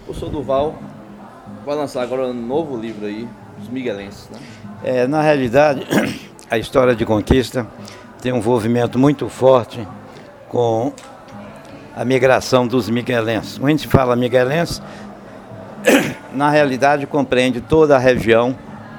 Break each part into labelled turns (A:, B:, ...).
A: O professor Duval vai lançar agora um novo livro aí, Os Miguelenses, né?
B: Na realidade, a história de conquista tem um envolvimento muito forte com a migração dos miguelenses. Quando a gente fala miguelenses, na realidade compreende toda a região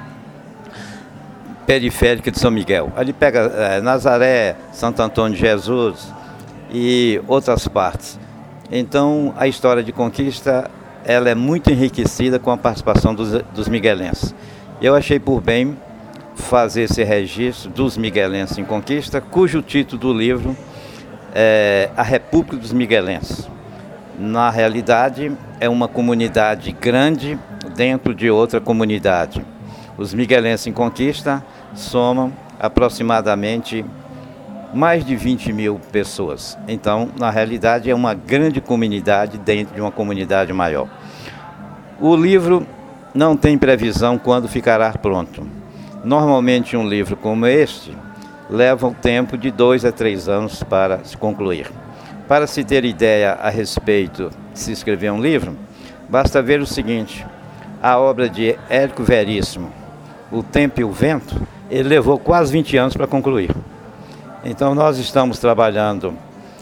B: periférica de São Miguel. Ali pega Nazaré, Santo Antônio de Jesus e outras partes. Então, a história de conquista ela é muito enriquecida com a participação dos miguelenses. Eu achei por bem fazer esse registro dos miguelenses em conquista, cujo título do livro é A República dos Miguelenses. Na realidade, é uma comunidade grande dentro de outra comunidade. Os miguelenses em conquista somam aproximadamente mais de 20 mil pessoas. Então, na realidade, é uma grande comunidade dentro de uma comunidade maior. O livro não tem previsão quando ficará pronto. Normalmente, um livro como este leva um tempo de 2 a 3 anos para se concluir. Para se ter ideia a respeito de se escrever um livro, basta ver o seguinte: a obra de Érico Veríssimo, O Tempo e o Vento, ele levou quase 20 anos para concluir. Então, nós estamos trabalhando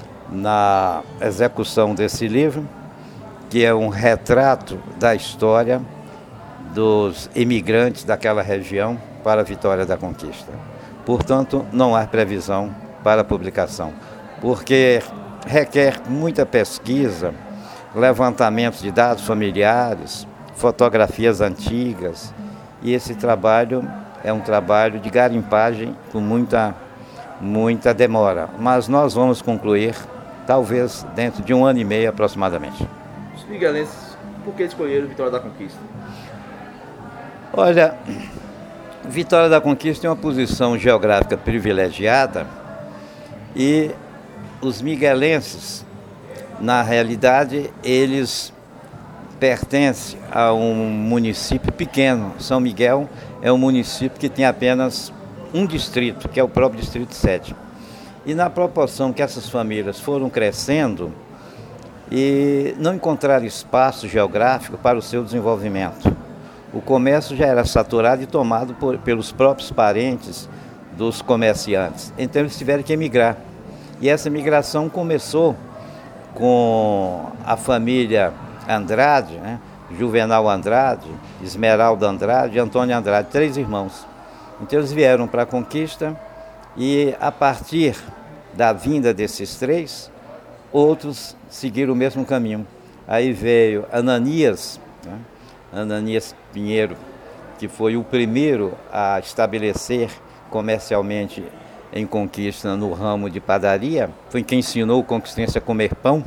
B: na execução desse livro, que é um retrato da história dos imigrantes daquela região para a vitória da conquista. Portanto, não há previsão para a publicação, porque requer muita pesquisa, levantamento de dados familiares, fotografias antigas, e esse trabalho é um trabalho de garimpagem com muita demora, mas nós vamos concluir talvez dentro de 1 ano e meio aproximadamente.
A: Os miguelenses, por que escolheram Vitória da Conquista?
B: Olha, Vitória da Conquista tem uma posição geográfica privilegiada e os miguelenses, na realidade, eles pertencem a um município pequeno. São Miguel é um município que tem apenas um distrito, que é o próprio Distrito 7. E na proporção que essas famílias foram crescendo e não encontraram espaço geográfico para o seu desenvolvimento, o comércio já era saturado e tomado pelos próprios parentes dos comerciantes. Então eles tiveram que emigrar. E essa migração começou com a família Andrade, né? Juvenal Andrade, Esmeralda Andrade e Antônio Andrade, 3 irmãos. Então eles vieram para a conquista e a partir da vinda desses 3, outros seguiram o mesmo caminho. Aí veio Ananias, né? Ananias Pinheiro, que foi o primeiro a estabelecer comercialmente em Conquista no ramo de padaria, foi quem ensinou o conquistense a comer pão.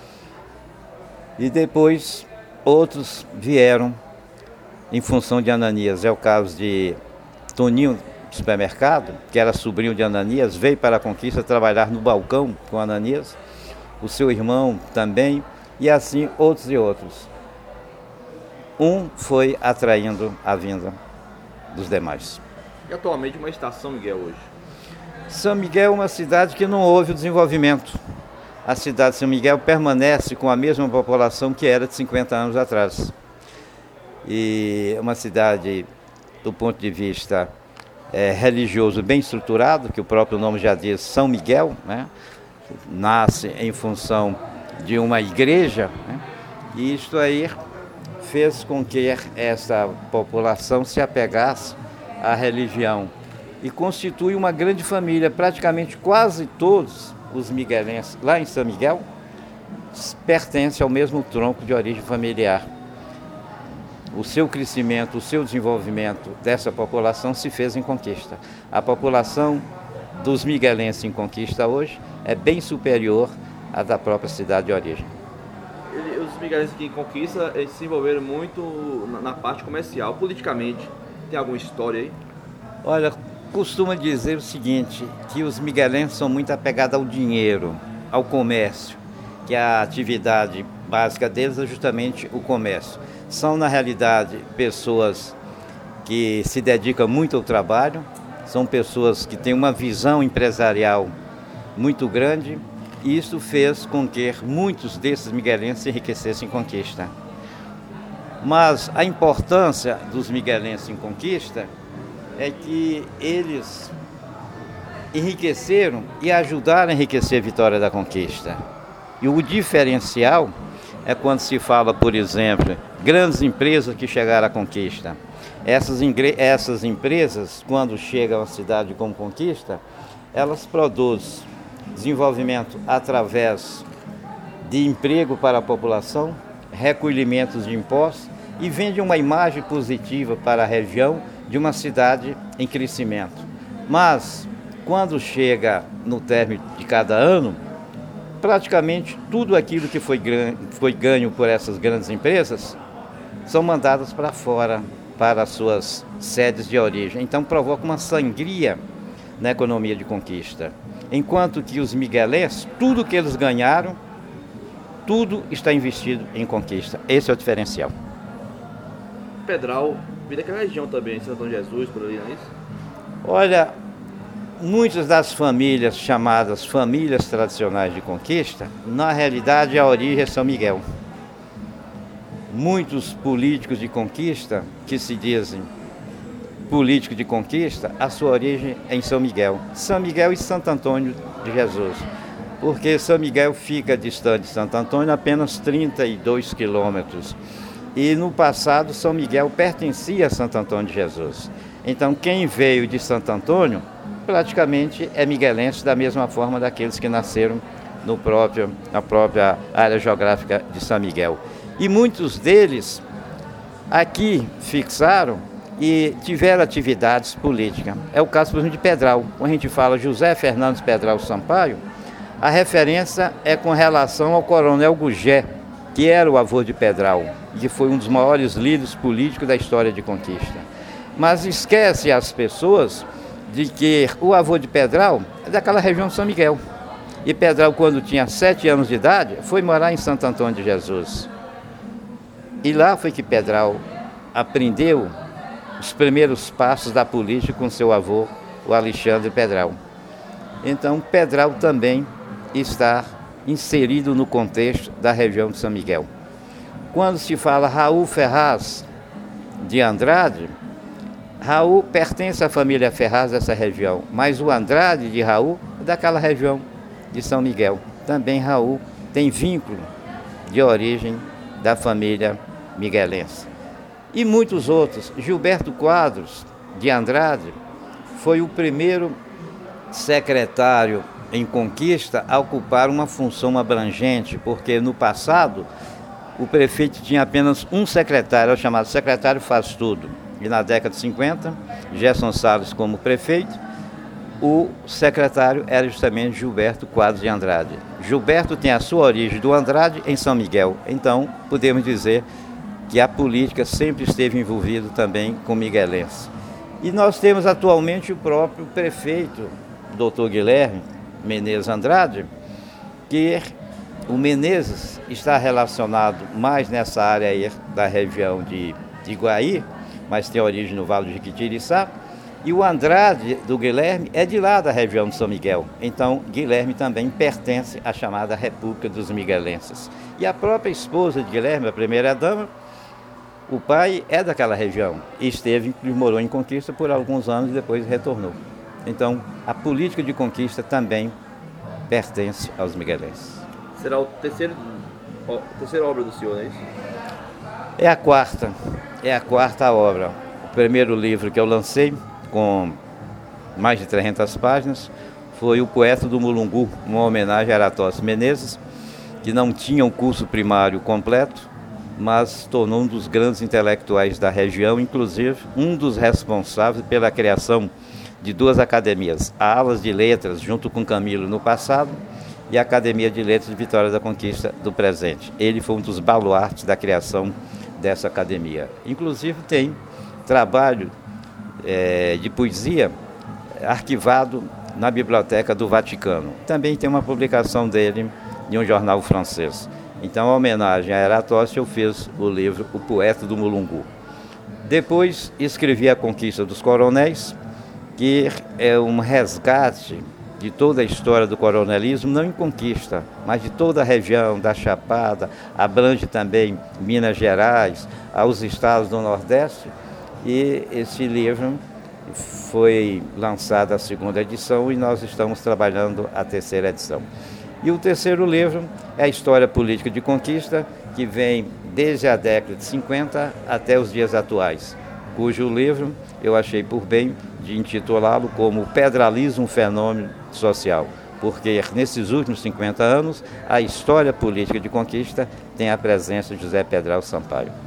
B: E depois outros vieram em função de Ananias. É o caso de Toninho Supermercado, que era sobrinho de Ananias, veio para a Conquista trabalhar no balcão com Ananias, o seu irmão também, e assim outros e outros. Um foi atraindo a vinda dos demais.
A: E atualmente como está São Miguel hoje?
B: São Miguel é uma cidade que não houve o desenvolvimento. A cidade de São Miguel permanece com a mesma população que era de 50 anos atrás. E é uma cidade, do ponto de vista religioso, bem estruturado, que o próprio nome já diz, São Miguel, né? Nasce em função de uma igreja, né? E isto aí fez com que essa população se apegasse à religião e constitui uma grande família. Praticamente quase todos os miguelenses lá em São Miguel pertencem ao mesmo tronco de origem familiar. O seu crescimento, o seu desenvolvimento dessa população se fez em Conquista. A população dos miguelenses em Conquista hoje é bem superior à da própria cidade de origem.
A: Os miguelenses aqui em Conquista se envolveram muito na parte comercial. Politicamente, tem alguma história aí?
B: Olha, costuma dizer o seguinte, que os miguelenses são muito apegados ao dinheiro, ao comércio, que a atividade básica deles é justamente o comércio. São, na realidade, pessoas que se dedicam muito ao trabalho, são pessoas que têm uma visão empresarial muito grande, e isso fez com que muitos desses miguelenses se enriquecessem em Conquista. Mas a importância dos miguelenses em conquista é que eles enriqueceram e ajudaram a enriquecer a Vitória da Conquista. E o diferencial é quando se fala, por exemplo, grandes empresas que chegaram à conquista. Essas empresas, quando chegam à cidade como Conquista, elas produzem desenvolvimento através de emprego para a população, recolhimentos de impostos e vendem uma imagem positiva para a região de uma cidade em crescimento. Mas, quando chega no término de cada ano, praticamente tudo aquilo que foi ganho por essas grandes empresas são mandadas para fora, para as suas sedes de origem. Então provoca uma sangria na economia de conquista. Enquanto que os miguelenses, tudo que eles ganharam, tudo está investido em conquista. Esse é o diferencial.
A: Pedral, vira aquela região também, Santo Antônio de Jesus, por ali, não é isso?
B: Olha, muitas das famílias chamadas famílias tradicionais de conquista, na realidade a origem é São Miguel. Muitos políticos de conquista, que se dizem políticos de conquista, a sua origem é em São Miguel. São Miguel e Santo Antônio de Jesus. Porque São Miguel fica distante de Santo Antônio apenas 32 quilômetros. E no passado São Miguel pertencia a Santo Antônio de Jesus. Então quem veio de Santo Antônio praticamente é miguelense da mesma forma daqueles que nasceram na própria área geográfica de São Miguel. E muitos deles aqui fixaram e tiveram atividades políticas. É o caso, por exemplo, de Pedral. Quando a gente fala José Fernandes Pedral Sampaio, a referência é com relação ao coronel Gugé, que era o avô de Pedral, e que foi um dos maiores líderes políticos da história de conquista. Mas esquece as pessoas de que o avô de Pedral é daquela região de São Miguel. E Pedral, quando tinha 7 anos de idade, foi morar em Santo Antônio de Jesus. E lá foi que Pedral aprendeu os primeiros passos da política com seu avô, o Alexandre Pedral. Então, Pedral também está inserido no contexto da região de São Miguel. Quando se fala Raul Ferraz de Andrade, Raul pertence à família Ferraz dessa região, mas o Andrade de Raul é daquela região de São Miguel. Também Raul tem vínculo de origem da família miguelense. E muitos outros. Gilberto Quadros de Andrade foi o primeiro secretário em conquista a ocupar uma função abrangente, porque no passado o prefeito tinha apenas um secretário, era chamado secretário faz tudo. E na década de 50, Gerson Salles como prefeito, o secretário era justamente Gilberto Quadros de Andrade. Gilberto tem a sua origem do Andrade em São Miguel, então podemos dizer que a política sempre esteve envolvida também com miguelense. E nós temos atualmente o próprio prefeito, Dr. Guilherme Menezes Andrade, que o Menezes está relacionado mais nessa área aí da região de Iguaí, mas tem origem no Vale do Jequitiriçá, e o Andrade do Guilherme é de lá da região de São Miguel. Então, Guilherme também pertence à chamada República dos Miguelenses. E a própria esposa de Guilherme, a primeira-dama, o pai é daquela região e morou em Conquista por alguns anos e depois retornou. Então, a política de conquista também pertence aos miguelenses.
A: Será a terceira obra do senhor, não é isso?
B: É a quarta obra. O primeiro livro que eu lancei, com mais de 300 páginas, foi O Poeta do Mulungu, uma homenagem a Aratócio Menezes, que não tinha um curso primário completo, mas tornou um dos grandes intelectuais da região, inclusive um dos responsáveis pela criação de 2 academias, a Alas de Letras, junto com Camilo no passado, e a Academia de Letras de Vitória da Conquista do presente. Ele foi um dos baluartes da criação dessa academia. Inclusive tem trabalho de poesia arquivado na Biblioteca do Vaticano. Também tem uma publicação dele em um jornal francês. Então, em homenagem a Aratócio, eu fiz o livro O Poeta do Mulungu. Depois escrevi A Conquista dos Coronéis, que é um resgate de toda a história do coronelismo, não em conquista, mas de toda a região da Chapada, abrange também Minas Gerais, aos estados do Nordeste, e esse livro foi lançado a segunda edição e nós estamos trabalhando a terceira edição. E o terceiro livro é a História Política de Conquista, que vem desde a década de 50 até os dias atuais, cujo livro eu achei por bem de intitulá-lo como Pedralismo, um Fenômeno Social, porque nesses últimos 50 anos a história política de conquista tem a presença de José Pedral Sampaio.